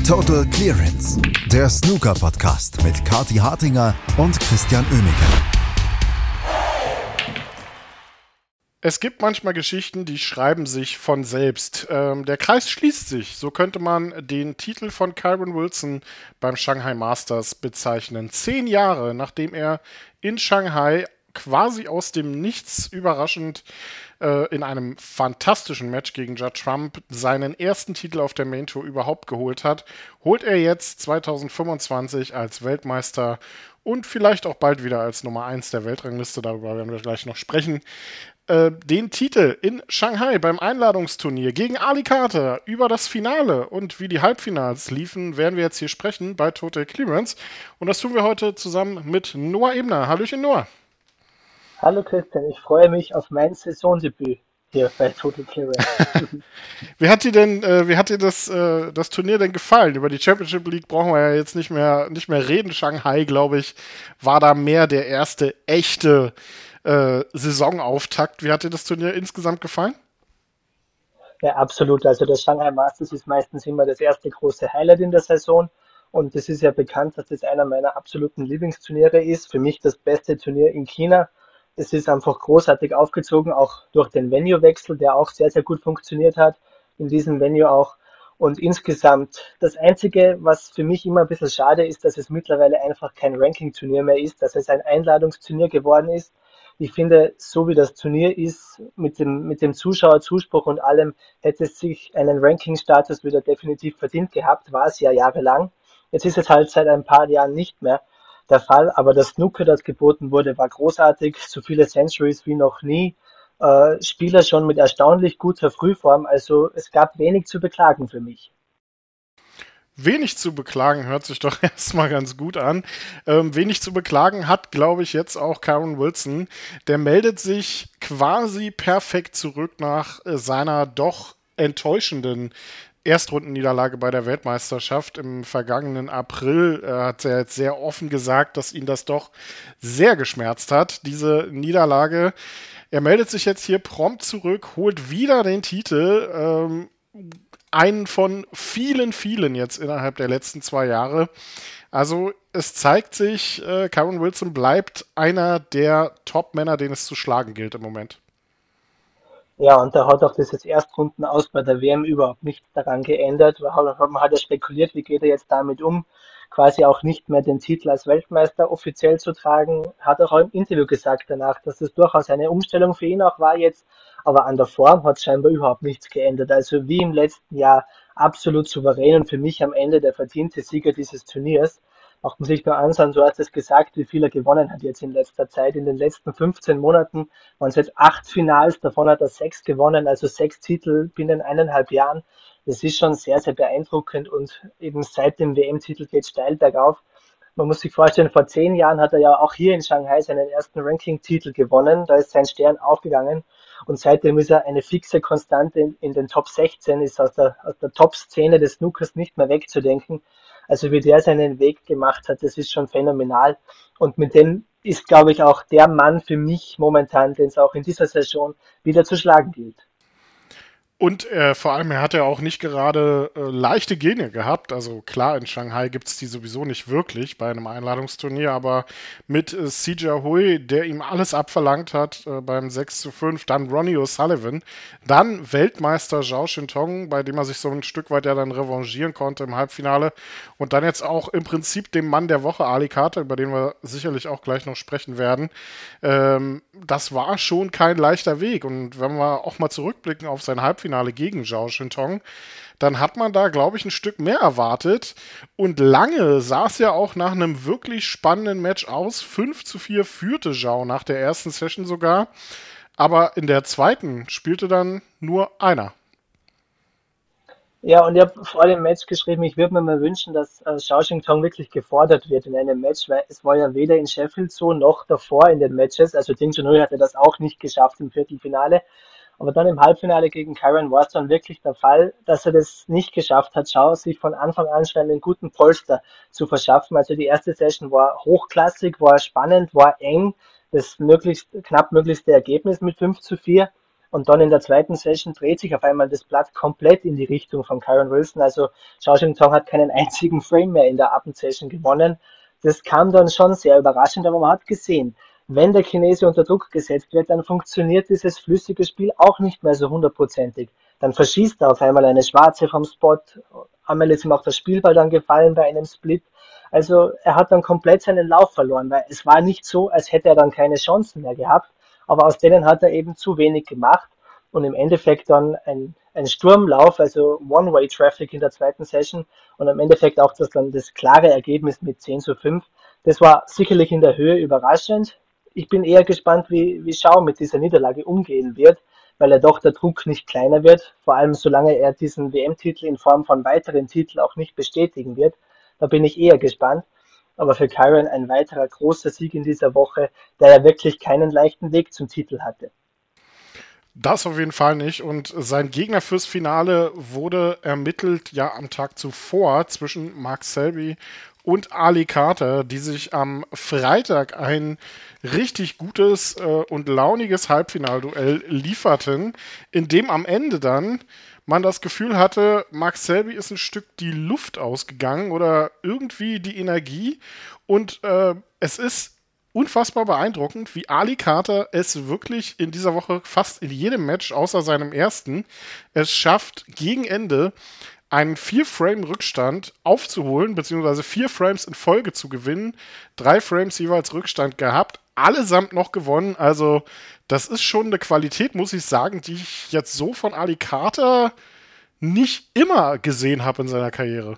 Total Clearance, der Snooker-Podcast mit Kathi Hartinger und Christian Oemeke. Es gibt manchmal Geschichten, die schreiben sich von selbst. Der Kreis schließt sich. So könnte man den Titel von Kyren Wilson beim Shanghai Masters bezeichnen. 10 Jahre, nachdem er in Shanghai quasi aus dem Nichts überraschend in einem fantastischen Match gegen Judd Trump seinen ersten Titel auf der Main Tour überhaupt geholt hat, holt er jetzt 2025 als Weltmeister und vielleicht auch bald wieder als Nummer 1 der Weltrangliste, darüber werden wir gleich noch sprechen, den Titel in Shanghai beim Einladungsturnier gegen Ali Carter über das Finale und wie die Halbfinals liefen, werden wir jetzt hier sprechen bei Total Clearance. Und das tun wir heute zusammen mit Noah Ebner. Hallöchen, Noah. Hallo Christian, ich freue mich auf mein Saisondebüt hier bei Total Clearance. Wie hat dir das Turnier denn gefallen? Über die Championship League brauchen wir ja jetzt nicht mehr reden. Shanghai, glaube ich, war da mehr der erste echte Saisonauftakt. Wie hat dir das Turnier insgesamt gefallen? Ja, absolut. Also das Shanghai Masters ist meistens immer das erste große Highlight in der Saison. Und es ist ja bekannt, dass das einer meiner absoluten Lieblingsturniere ist. Für mich das beste Turnier in China. Es ist einfach großartig aufgezogen, auch durch den Venue-Wechsel, der auch sehr, sehr gut funktioniert hat, in diesem Venue auch. Und insgesamt, das Einzige, was für mich immer ein bisschen schade ist, dass es mittlerweile einfach kein Ranking-Turnier mehr ist, dass es ein Einladungsturnier geworden ist. Ich finde, so wie das Turnier ist, mit dem Zuschauerzuspruch und allem, hätte es sich einen Ranking-Status wieder definitiv verdient gehabt, war es ja jahrelang. Jetzt ist es halt seit ein paar Jahren nicht mehr der Fall, aber das Snooker, das geboten wurde, war großartig, so viele Centuries wie noch nie, Spieler schon mit erstaunlich guter Frühform, also es gab wenig zu beklagen für mich. Wenig zu beklagen hört sich doch erstmal ganz gut an. Wenig zu beklagen hat, glaube ich, jetzt auch Kyren Wilson. Der meldet sich quasi perfekt zurück nach seiner doch enttäuschenden Erstrundenniederlage bei der Weltmeisterschaft im vergangenen April. Hat er jetzt sehr offen gesagt, dass ihn das doch sehr geschmerzt hat, diese Niederlage. Er meldet sich jetzt hier prompt zurück, holt wieder den Titel, einen von vielen, vielen jetzt innerhalb der letzten 2 Jahre. Also es zeigt sich, Kyren Wilson bleibt einer der Top-Männer, den es zu schlagen gilt im Moment. Ja, und da hat auch dieses Erstrunden aus bei der WM überhaupt nichts daran geändert. Man hat ja spekuliert, wie geht er jetzt damit um, quasi auch nicht mehr den Titel als Weltmeister offiziell zu tragen. Hat auch im Interview gesagt danach, dass es durchaus eine Umstellung für ihn auch war jetzt, aber an der Form hat scheinbar überhaupt nichts geändert. Also wie im letzten Jahr absolut souverän und für mich am Ende der verdiente Sieger dieses Turniers. Macht man sich nur anschauen, du hast es gesagt, wie viel er gewonnen hat jetzt in letzter Zeit. In den letzten 15 Monaten waren es jetzt 8 Finals, davon hat er 6 gewonnen, also 6 Titel binnen 1,5 Jahren. Das ist schon sehr, sehr beeindruckend und eben seit dem WM-Titel geht es steil bergauf. Man muss sich vorstellen, vor 10 Jahren hat er ja auch hier in Shanghai seinen ersten Ranking-Titel gewonnen. Da ist sein Stern aufgegangen und seitdem ist er eine fixe Konstante in den Top 16, ist aus der Top-Szene des Snookers nicht mehr wegzudenken. Also wie der seinen Weg gemacht hat, das ist schon phänomenal. Und mit dem ist, glaube ich, auch der Mann für mich momentan, den es auch in dieser Saison wieder zu schlagen gilt. Und vor allem, er hat ja auch nicht gerade leichte Gene gehabt. Also klar, in Shanghai gibt es die sowieso nicht wirklich bei einem Einladungsturnier, aber mit Sijia Hui, der ihm alles abverlangt hat beim 6:5, dann Ronnie O'Sullivan, dann Weltmeister Zhao Shintong, bei dem er sich so ein Stück weit ja dann revanchieren konnte im Halbfinale und dann jetzt auch im Prinzip dem Mann der Woche, Ali Carter, über den wir sicherlich auch gleich noch sprechen werden. Das war schon kein leichter Weg und wenn wir auch mal zurückblicken auf sein Halbfinale gegen Zhao Shintong, dann hat man da, glaube ich, ein Stück mehr erwartet. Und lange sah es ja auch nach einem wirklich spannenden Match aus. 5:4 führte Zhao nach der ersten Session sogar. Aber in der zweiten spielte dann nur einer. Ja, und ich habe vor dem Match geschrieben, ich würde mir mal wünschen, dass Zhao Shintong wirklich gefordert wird in einem Match, weil es war ja weder in Sheffield so noch davor in den Matches. Also Ding Junhui hatte das auch nicht geschafft im Viertelfinale. Aber dann im Halbfinale gegen Kyren war es dann wirklich der Fall, dass er das nicht geschafft hat, Zhao sich von Anfang an schon einen guten Polster zu verschaffen. Also die erste Session war hochklassig, war spannend, war eng, das knapp möglichste Ergebnis mit 5:4. Und dann in der zweiten Session dreht sich auf einmal das Blatt komplett in die Richtung von Kyron Wilson. Also Zhao Jingtong hat keinen einzigen Frame mehr in der Abendsession gewonnen. Das kam dann schon sehr überraschend, aber man hat gesehen, wenn der Chinese unter Druck gesetzt wird, dann funktioniert dieses flüssige Spiel auch nicht mehr so hundertprozentig. Dann verschießt er auf einmal eine Schwarze vom Spot. Einmal ist ihm auch das Spielball dann gefallen bei einem Split. Also er hat dann komplett seinen Lauf verloren, weil es war nicht so, als hätte er dann keine Chancen mehr gehabt, aber aus denen hat er eben zu wenig gemacht und im Endeffekt dann ein Sturmlauf, also One-Way-Traffic in der zweiten Session und im Endeffekt auch das klare Ergebnis mit 10:5. Das war sicherlich in der Höhe überraschend. Ich bin eher gespannt, wie Zhao mit dieser Niederlage umgehen wird, weil er doch der Druck nicht kleiner wird, vor allem solange er diesen WM-Titel in Form von weiteren Titeln auch nicht bestätigen wird. Da bin ich eher gespannt. Aber für Kyron ein weiterer großer Sieg in dieser Woche, der ja wirklich keinen leichten Weg zum Titel hatte. Das auf jeden Fall nicht. Und sein Gegner fürs Finale wurde ermittelt ja am Tag zuvor zwischen Mark Selby und Ali Carter, die sich am Freitag ein richtig gutes und launiges Halbfinalduell lieferten, in dem am Ende dann man das Gefühl hatte, Mark Selby ist ein Stück die Luft ausgegangen oder irgendwie die Energie. Und es ist unfassbar beeindruckend, wie Ali Carter es wirklich in dieser Woche fast in jedem Match, außer seinem ersten, es schafft, gegen Ende einen 4-Frame-Rückstand aufzuholen, beziehungsweise 4 Frames in Folge zu gewinnen, 3 Frames jeweils Rückstand gehabt, allesamt noch gewonnen. Also das ist schon eine Qualität, muss ich sagen, die ich jetzt so von Ali Carter nicht immer gesehen habe in seiner Karriere.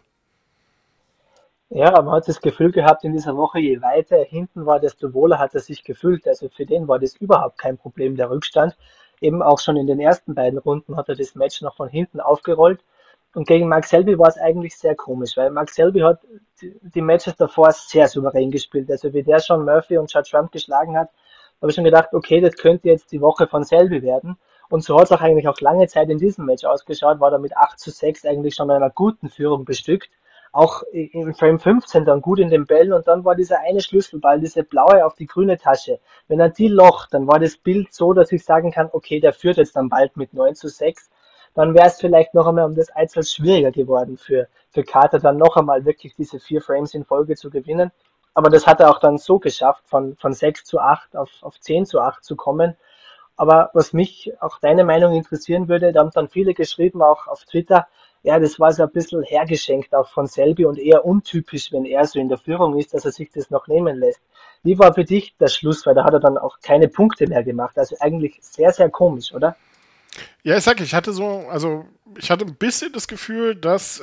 Ja, aber man hat das Gefühl gehabt in dieser Woche, je weiter er hinten war, desto wohler hat er sich gefühlt. Also für den war das überhaupt kein Problem, der Rückstand. Eben auch schon in den ersten beiden Runden hat er das Match noch von hinten aufgerollt. Und gegen Mark Selby war es eigentlich sehr komisch, weil Mark Selby hat die Matches davor sehr souverän gespielt. Also wie der schon Murphy und Judd Trump geschlagen hat, habe ich schon gedacht, okay, das könnte jetzt die Woche von Selby werden. Und so hat es auch eigentlich auch lange Zeit in diesem Match ausgeschaut, war da mit 8:6 eigentlich schon einer guten Führung bestückt. Auch im Frame 15 dann gut in den Bällen und dann war dieser eine Schlüsselball, diese blaue auf die grüne Tasche. Wenn er die locht, dann war das Bild so, dass ich sagen kann, okay, der führt jetzt dann bald mit 9:6. Dann wäre es vielleicht noch einmal um das Eins schwieriger geworden für Carter, dann noch einmal wirklich diese 4 Frames in Folge zu gewinnen. Aber das hat er auch dann so geschafft, von 6:8 auf 10:8 zu kommen. Aber was mich auch deine Meinung interessieren würde, da haben dann viele geschrieben, auch auf Twitter, ja, das war so ein bisschen hergeschenkt auch von Selby und eher untypisch, wenn er so in der Führung ist, dass er sich das noch nehmen lässt. Wie war für dich der Schluss? Weil da hat er dann auch keine Punkte mehr gemacht. Also eigentlich sehr, sehr komisch, oder? Ja, ich hatte ich hatte ein bisschen das Gefühl, dass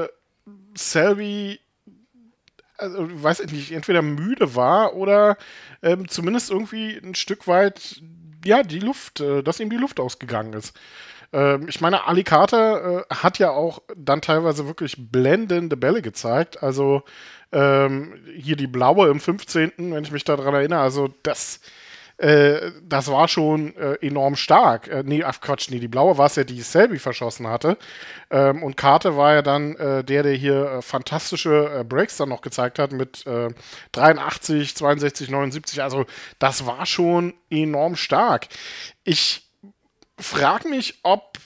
Selby, also weiß ich nicht, entweder müde war oder zumindest irgendwie ein Stück weit, ja, dass ihm die Luft ausgegangen ist. Ich meine, Ali Carter hat ja auch dann teilweise wirklich blendende Bälle gezeigt. Also hier die blaue im 15., wenn ich mich daran erinnere, also das war schon enorm stark. Die blaue war es ja, die Selby verschossen hatte. Und Carter war ja dann der hier fantastische Breaks dann noch gezeigt hat mit 83, 62, 79. Also das war schon enorm stark. Ich frage mich, ob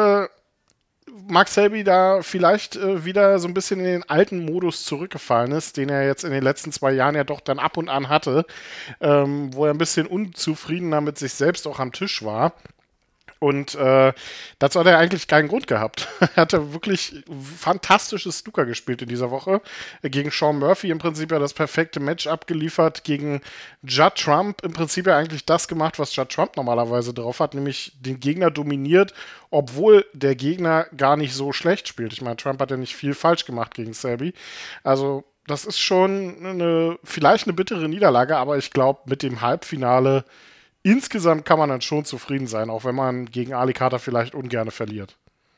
Mark Selby da vielleicht wieder so ein bisschen in den alten Modus zurückgefallen ist, den er jetzt in den letzten 2 Jahren ja doch dann ab und an hatte, wo er ein bisschen unzufriedener mit sich selbst auch am Tisch war. Und dazu hat er eigentlich keinen Grund gehabt. Er hatte wirklich fantastisches Snooker gespielt in dieser Woche. Gegen Sean Murphy im Prinzip ja das perfekte Match abgeliefert. Gegen Judd Trump im Prinzip ja eigentlich das gemacht, was Judd Trump normalerweise drauf hat, nämlich den Gegner dominiert, obwohl der Gegner gar nicht so schlecht spielt. Ich meine, Trump hat ja nicht viel falsch gemacht gegen Selby. Also das ist schon vielleicht eine bittere Niederlage, aber ich glaube, mit dem Halbfinale insgesamt kann man dann schon zufrieden sein, auch wenn man gegen Ali Carter vielleicht ungerne verliert.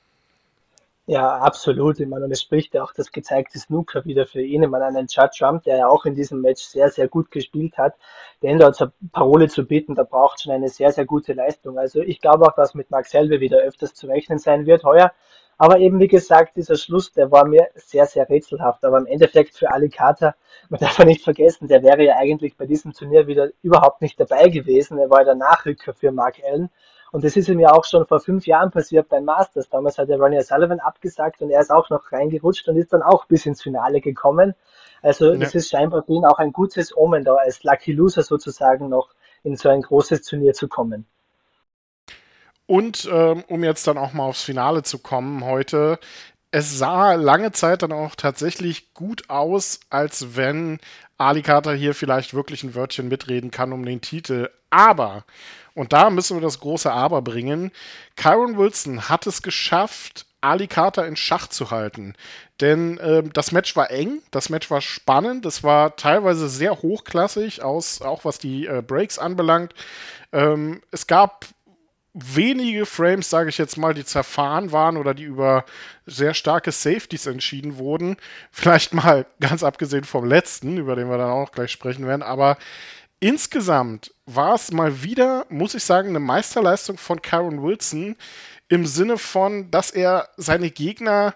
Ja, absolut. Ich meine, und es spricht ja auch das gezeigte Snooker wieder für ihn. Ich meine, einen Judd Trump, der ja auch in diesem Match sehr, sehr gut gespielt hat, den da zur Parole zu bieten, da braucht schon eine sehr, sehr gute Leistung. Also ich glaube auch, dass mit Mark Selby wieder öfters zu rechnen sein wird heuer. Aber eben, wie gesagt, dieser Schluss, der war mir sehr, sehr rätselhaft. Aber im Endeffekt für Ali Carter, man darf ja nicht vergessen, der wäre ja eigentlich bei diesem Turnier wieder überhaupt nicht dabei gewesen. Er war ja der Nachrücker für Mark Allen. Und das ist ihm ja auch schon vor 5 Jahren passiert beim Masters. Damals hat der Ronnie O'Sullivan abgesagt und er ist auch noch reingerutscht und ist dann auch bis ins Finale gekommen. Also Ja. das ist scheinbar für ihn auch ein gutes Omen, da als Lucky Loser sozusagen noch in so ein großes Turnier zu kommen. Und um jetzt dann auch mal aufs Finale zu kommen heute, es sah lange Zeit dann auch tatsächlich gut aus, als wenn Ali Carter hier vielleicht wirklich ein Wörtchen mitreden kann um den Titel. Aber, und da müssen wir das große Aber bringen, Kyron Wilson hat es geschafft, Ali Carter in Schach zu halten. Denn das Match war eng, das Match war spannend, es war teilweise sehr hochklassig, auch was die Breaks anbelangt. Es gab wenige Frames, sage ich jetzt mal, die zerfahren waren oder die über sehr starke Safeties entschieden wurden. Vielleicht mal ganz abgesehen vom letzten, über den wir dann auch gleich sprechen werden. Aber insgesamt war es mal wieder, muss ich sagen, eine Meisterleistung von Kyron Wilson im Sinne von, dass er seine Gegner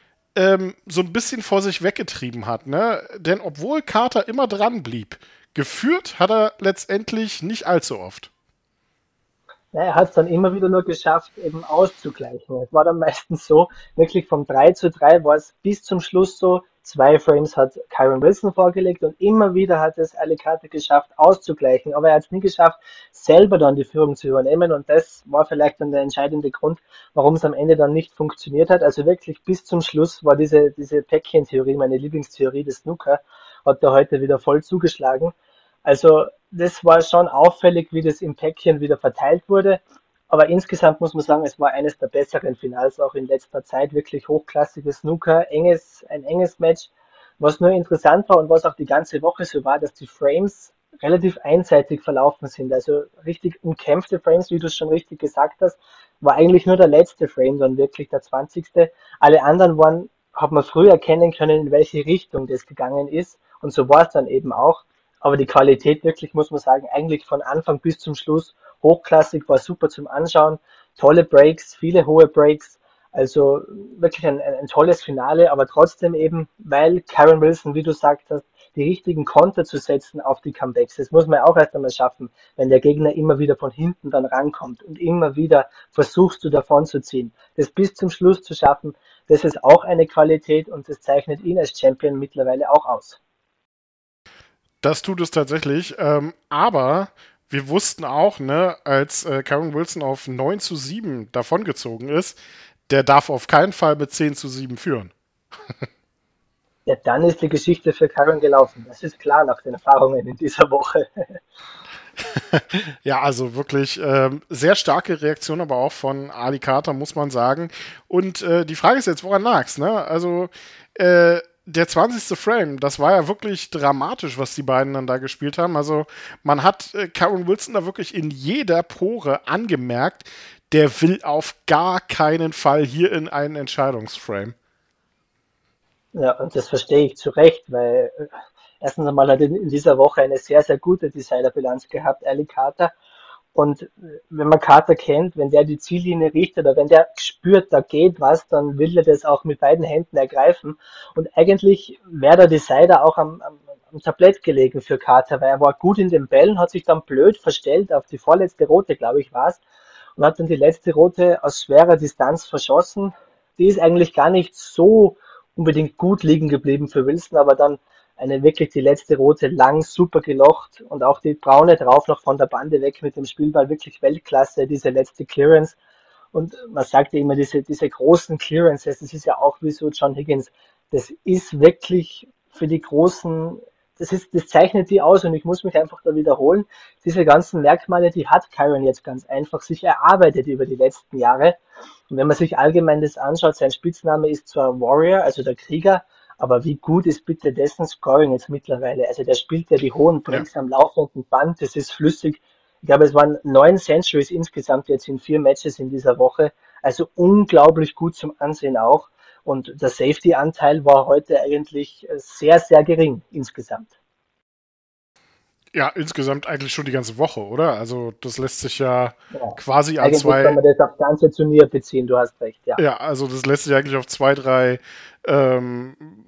so ein bisschen vor sich weggetrieben hat. Ne? Denn obwohl Carter immer dran blieb, geführt hat er letztendlich nicht allzu oft. Ja, er hat es dann immer wieder nur geschafft, eben auszugleichen. Es war dann meistens so, wirklich vom 3:3 war es bis zum Schluss so, 2 Frames hat Kyron Wilson vorgelegt und immer wieder hat es Alicante geschafft, auszugleichen. Aber er hat es nie geschafft, selber dann die Führung zu übernehmen und das war vielleicht dann der entscheidende Grund, warum es am Ende dann nicht funktioniert hat. Also wirklich bis zum Schluss war diese Päckchen-Theorie, meine Lieblingstheorie des Snooker, hat er heute wieder voll zugeschlagen. Also das war schon auffällig, wie das im Päckchen wieder verteilt wurde. Aber insgesamt muss man sagen, es war eines der besseren Finals auch in letzter Zeit. Wirklich hochklassiges Snooker, ein enges Match. Was nur interessant war und was auch die ganze Woche so war, dass die Frames relativ einseitig verlaufen sind. Also richtig umkämpfte Frames, wie du es schon richtig gesagt hast, war eigentlich nur der letzte Frame dann wirklich der 20. Alle anderen waren, hat man früh erkennen können, in welche Richtung das gegangen ist. Und so war es dann eben auch. Aber die Qualität wirklich, muss man sagen, eigentlich von Anfang bis zum Schluss hochklassig, war super zum Anschauen. Tolle Breaks, viele hohe Breaks. Also wirklich ein tolles Finale, aber trotzdem eben, weil Kyron Wilson, wie du sagst, die richtigen Konter zu setzen auf die Comebacks. Das muss man auch erst einmal schaffen, wenn der Gegner immer wieder von hinten dann rankommt und immer wieder versuchst du davon zu ziehen. Das bis zum Schluss zu schaffen, das ist auch eine Qualität und das zeichnet ihn als Champion mittlerweile auch aus. Das tut es tatsächlich. Aber wir wussten auch, ne, als Kyron Wilson auf 9:7 davongezogen ist, der darf auf keinen Fall mit 10:7 führen. Ja, dann ist die Geschichte für Karen gelaufen. Das ist klar nach den Erfahrungen in dieser Woche. Ja, also wirklich sehr starke Reaktion, aber auch von Ali Carter, muss man sagen. Und die Frage ist jetzt, woran lag's, ne? Also, der 20. Frame, das war ja wirklich dramatisch, was die beiden dann da gespielt haben. Also, man hat Kyron Wilson da wirklich in jeder Pore angemerkt, der will auf gar keinen Fall hier in einen Entscheidungsframe. Ja, und das verstehe ich zu Recht, weil erstens einmal hat er in dieser Woche eine sehr, sehr gute Decider-Bilanz gehabt, Ali Carter. Und wenn man Carter kennt, wenn der die Ziellinie richtet oder wenn der spürt, da geht was, dann will er das auch mit beiden Händen ergreifen. Und eigentlich wäre der Decider auch am Tablett gelegen für Carter, weil er war gut in den Bällen, hat sich dann blöd verstellt auf die vorletzte Rote, glaube ich, war es, und hat dann die letzte Rote aus schwerer Distanz verschossen. Die ist eigentlich gar nicht so unbedingt gut liegen geblieben für Wilson, aber dann eine wirklich die letzte Rote lang super gelocht und auch die braune drauf noch von der Bande weg mit dem Spielball wirklich Weltklasse, diese letzte Clearance. Und man sagt ja immer, diese großen Clearances, das ist ja auch wie so John Higgins, das ist wirklich für die großen, das zeichnet die aus und ich muss mich einfach da wiederholen. Diese ganzen Merkmale, die hat Kyron jetzt ganz einfach sich erarbeitet über die letzten Jahre. Und wenn man sich allgemein das anschaut, sein Spitzname ist zwar Warrior, also der Krieger, aber wie gut ist bitte dessen Scoring jetzt mittlerweile? Also der spielt ja die hohen Ja. Breaks am laufenden Band, das ist flüssig. Ich glaube, es waren 9 Centuries insgesamt jetzt in 4 Matches in dieser Woche. Also unglaublich gut zum Ansehen auch. Und der Safety-Anteil war heute eigentlich sehr, sehr gering insgesamt. Ja, insgesamt eigentlich schon die ganze Woche, oder? Also das lässt sich ja Ja. quasi an Eigentlich kann zwei, man das aufs ganze Turnier beziehen, du hast recht, ja. ja, also das lässt sich eigentlich auf zwei, drei ähm,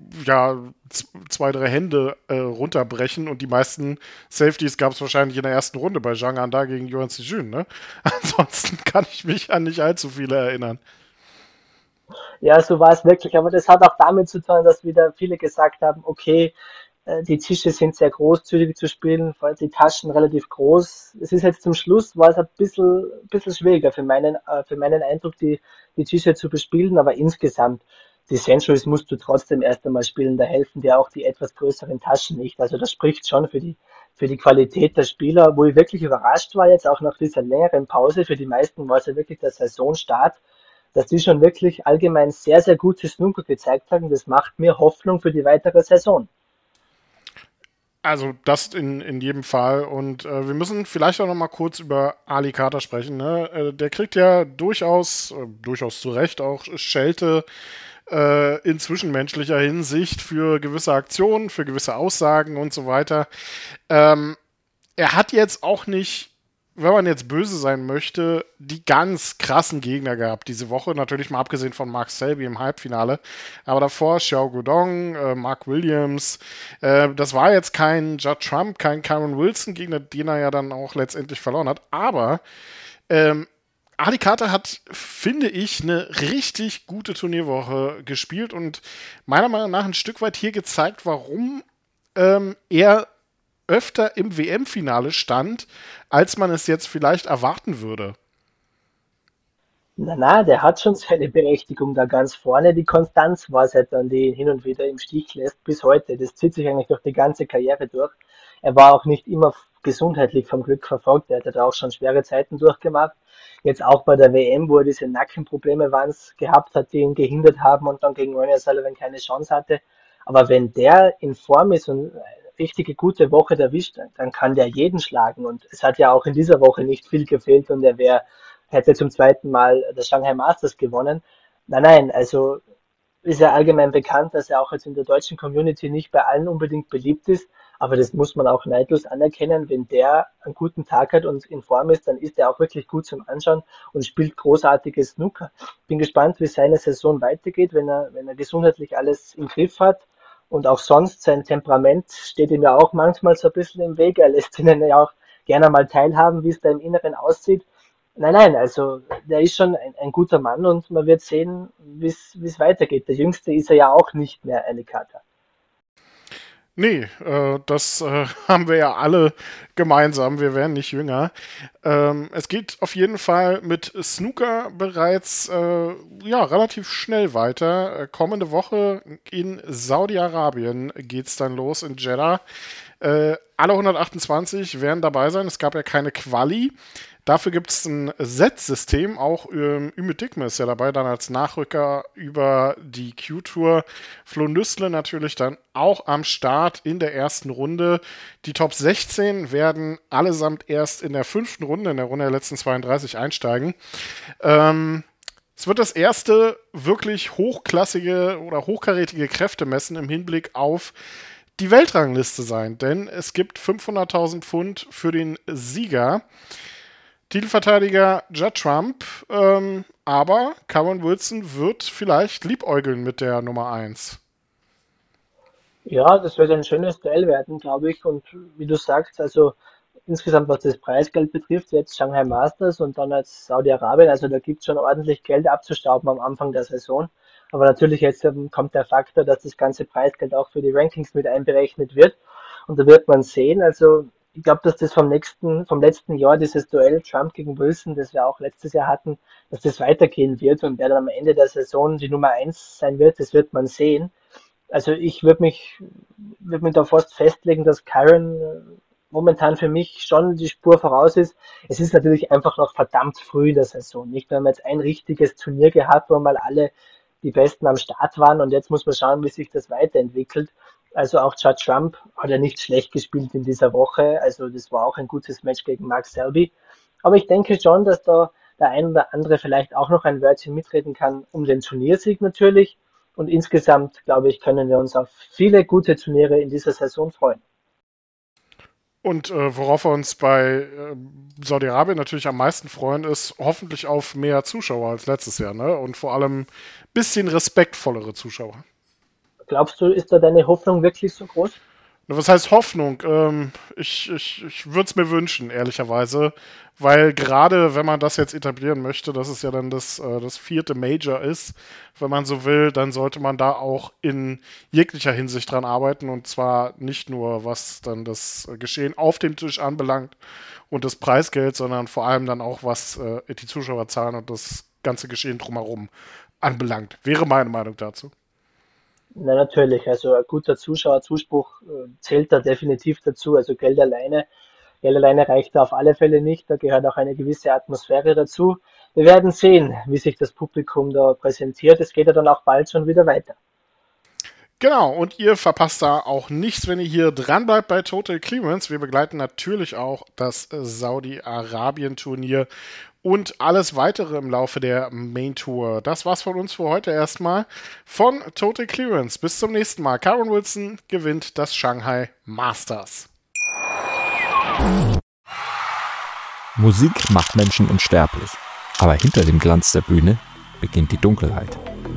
zwei, drei Hände runterbrechen und die meisten Safeties gab es wahrscheinlich in der ersten Runde bei Zhang Anda gegen Yuan Sijun, ne? Ansonsten kann ich mich an nicht allzu viele erinnern. Ja, so war es wirklich. Aber das hat auch damit zu tun, dass wieder viele gesagt haben, okay, die Tische sind sehr großzügig zu spielen, vor allem die Taschen relativ groß. Es ist jetzt zum Schluss, war es bisschen schwieriger für meinen Eindruck, die Tische zu bespielen, aber insgesamt, die Centuries musst du trotzdem erst einmal spielen, da helfen dir auch die etwas größeren Taschen nicht. Also das spricht schon für die Qualität der Spieler, wo ich wirklich überrascht war jetzt auch nach dieser längeren Pause. Für die meisten war es ja wirklich der Saisonstart, dass die schon wirklich allgemein sehr, sehr gute Snooker gezeigt haben. Das macht mir Hoffnung für die weitere Saison. Also das in jedem Fall. Und wir müssen vielleicht auch noch mal kurz über Ali Carter sprechen. Ne? Der kriegt ja durchaus zu Recht auch Schelte in zwischenmenschlicher Hinsicht für gewisse Aktionen, für gewisse Aussagen und so weiter. Er hat jetzt auch nicht, wenn man jetzt böse sein möchte, die ganz krassen Gegner gehabt diese Woche. Natürlich mal abgesehen von Mark Selby im Halbfinale. Aber davor Xiao Guodong, Mark Williams. Das war jetzt kein Judd Trump, kein Kyron Wilson Gegner, den er ja dann auch letztendlich verloren hat. Aber Ali Carter hat, finde ich, eine richtig gute Turnierwoche gespielt und meiner Meinung nach ein Stück weit hier gezeigt, warum er öfter im WM-Finale stand, als man es jetzt vielleicht erwarten würde. Na, der hat schon seine Berechtigung da ganz vorne. Die Konstanz war es halt dann, die ihn hin und wieder im Stich lässt, bis heute. Das zieht sich eigentlich durch die ganze Karriere durch. Er war auch nicht immer gesundheitlich vom Glück verfolgt. Er hat ja da auch schon schwere Zeiten durchgemacht. Jetzt auch bei der WM, wo er diese Nackenprobleme waren's gehabt hat, die ihn gehindert haben und dann gegen Ronnie O'Sullivan keine Chance hatte. Aber wenn der in Form ist und eine richtige gute Woche erwischt, dann kann der jeden schlagen. Und es hat ja auch in dieser Woche nicht viel gefehlt und hätte zum zweiten Mal das Shanghai Masters gewonnen. Nein, also ist ja allgemein bekannt, dass er auch jetzt in der deutschen Community nicht bei allen unbedingt beliebt ist, aber das muss man auch neidlos anerkennen. Wenn der einen guten Tag hat und in Form ist, dann ist er auch wirklich gut zum Anschauen und spielt großartiges Snooker. Bin gespannt, wie seine Saison weitergeht, wenn er gesundheitlich alles im Griff hat. Und auch sonst, sein Temperament steht ihm ja auch manchmal so ein bisschen im Weg. Er lässt ihnen ja auch gerne mal teilhaben, wie es da im Inneren aussieht. Nein, also der ist schon ein guter Mann und man wird sehen, wie es weitergeht. Der Jüngste ist er ja auch nicht mehr, Alicata. Nee, das haben wir ja alle gemeinsam. Wir werden nicht jünger. Es geht auf jeden Fall mit Snooker bereits relativ schnell weiter. Kommende Woche in Saudi-Arabien geht's dann los in Jeddah. Alle 128 werden dabei sein. Es gab ja keine Quali. Dafür gibt es ein Set-System. Auch Ümit Dikme ist ja dabei, dann als Nachrücker über die Q-Tour. Flo Nüssle natürlich dann auch am Start in der ersten Runde. Die Top 16 werden allesamt erst in der 5. Runde, in der Runde der letzten 32 einsteigen. Es wird das erste wirklich hochklassige oder hochkarätige Kräftemessen im Hinblick auf die Weltrangliste sein, denn es gibt 500.000 Pfund für den Sieger. Titelverteidiger Judd Trump, aber Kyron Wilson wird vielleicht liebäugeln mit der Nummer 1. Ja, das wird ein schönes Duell werden, glaube ich. Und wie du sagst, also insgesamt, was das Preisgeld betrifft, jetzt Shanghai Masters und dann jetzt Saudi-Arabien, also da gibt es schon ordentlich Geld abzustauben am Anfang der Saison. Aber natürlich jetzt kommt der Faktor, dass das ganze Preisgeld auch für die Rankings mit einberechnet wird. Und da wird man sehen, also ich glaube, dass das vom letzten Jahr, dieses Duell Trump gegen Wilson, das wir auch letztes Jahr hatten, dass das weitergehen wird und wer dann am Ende der Saison die Nummer eins sein wird, das wird man sehen. Also ich würde mich da fast festlegen, dass Kyron momentan für mich schon die Spur voraus ist. Es ist natürlich einfach noch verdammt früh in der Saison. Nicht, wir haben jetzt ein richtiges Turnier gehabt, wo mal alle die Besten am Start waren und jetzt muss man schauen, wie sich das weiterentwickelt. Also auch Judd Trump hat ja nicht schlecht gespielt in dieser Woche. Also das war auch ein gutes Match gegen Mark Selby. Aber ich denke schon, dass da der ein oder andere vielleicht auch noch ein Wörtchen mitreden kann um den Turniersieg natürlich. Und insgesamt, glaube ich, können wir uns auf viele gute Turniere in dieser Saison freuen. Und worauf wir uns bei Saudi-Arabien natürlich am meisten freuen, ist hoffentlich auf mehr Zuschauer als letztes Jahr, ne? Und vor allem ein bisschen respektvollere Zuschauer. Glaubst du, ist da deine Hoffnung wirklich so groß? Was heißt Hoffnung? Ich würde es mir wünschen, ehrlicherweise, weil gerade wenn man das jetzt etablieren möchte, dass es ja dann das 4. Major ist, wenn man so will, dann sollte man da auch in jeglicher Hinsicht dran arbeiten und zwar nicht nur, was dann das Geschehen auf dem Tisch anbelangt und das Preisgeld, sondern vor allem dann auch, was die Zuschauerzahlen und das ganze Geschehen drumherum anbelangt. Wäre meine Meinung dazu. Na, natürlich, also ein guter Zuschauerzuspruch zählt da definitiv dazu. Also Geld alleine reicht da auf alle Fälle nicht. Da gehört auch eine gewisse Atmosphäre dazu. Wir werden sehen, wie sich das Publikum da präsentiert. Es geht ja dann auch bald schon wieder weiter. Genau, und ihr verpasst da auch nichts, wenn ihr hier dran bleibt bei Total Clearance. Wir begleiten natürlich auch das Saudi-Arabien-Turnier und alles weitere im Laufe der Main Tour. Das war's von uns für heute erstmal. Von Total Clearance. Bis zum nächsten Mal. Karen Wilson gewinnt das Shanghai Masters. Musik macht Menschen unsterblich. Aber hinter dem Glanz der Bühne beginnt die Dunkelheit.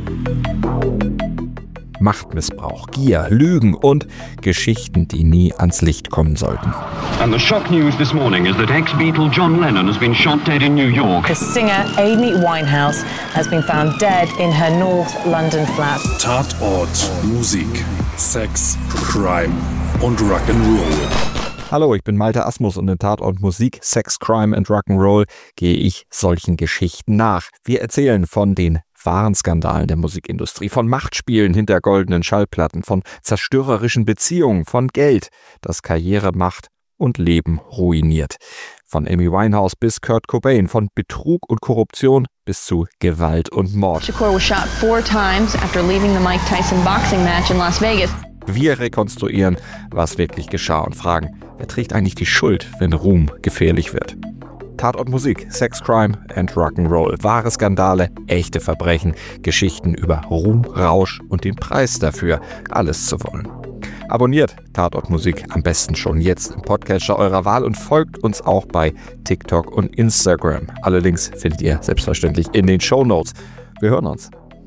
Machtmissbrauch, Gier, Lügen und Geschichten, die nie ans Licht kommen sollten. And the shock news this morning is that ex-Beatle John Lennon has been shot dead in New York. The singer Amy Winehouse has been found dead in her North London flat. Tatort, Musik, Sex, Crime und Rock'n'Roll. Hallo, ich bin Malte Asmus und in Tatort Musik, Sex, Crime and Rock'n'Roll gehe ich solchen Geschichten nach. Wir erzählen von den wahren Skandalen der Musikindustrie, von Machtspielen hinter goldenen Schallplatten, von zerstörerischen Beziehungen, von Geld, das Karriere macht und Leben ruiniert. Von Amy Winehouse bis Kurt Cobain, von Betrug und Korruption bis zu Gewalt und Mord. Shakur was shot 4 times after leaving the Mike Tyson boxing match in Las Vegas. Wir rekonstruieren, was wirklich geschah und fragen, wer trägt eigentlich die Schuld, wenn Ruhm gefährlich wird? Tatort Musik, Sex, Crime and Rock'n'Roll. Wahre Skandale, echte Verbrechen, Geschichten über Ruhm, Rausch und den Preis dafür, alles zu wollen. Abonniert Tatort Musik am besten schon jetzt im Podcatcher eurer Wahl und folgt uns auch bei TikTok und Instagram. Alle Links findet ihr selbstverständlich in den Shownotes. Wir hören uns.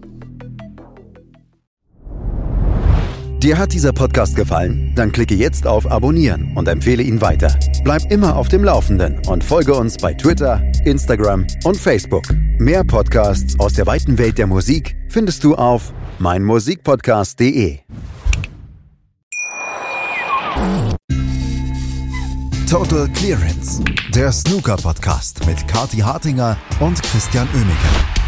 Dir hat dieser Podcast gefallen? Dann klicke jetzt auf Abonnieren und empfehle ihn weiter. Bleib immer auf dem Laufenden und folge uns bei Twitter, Instagram und Facebook. Mehr Podcasts aus der weiten Welt der Musik findest du auf meinmusikpodcast.de. Total Clearance, der Snooker-Podcast mit Kathi Hartinger und Christian Oemeke.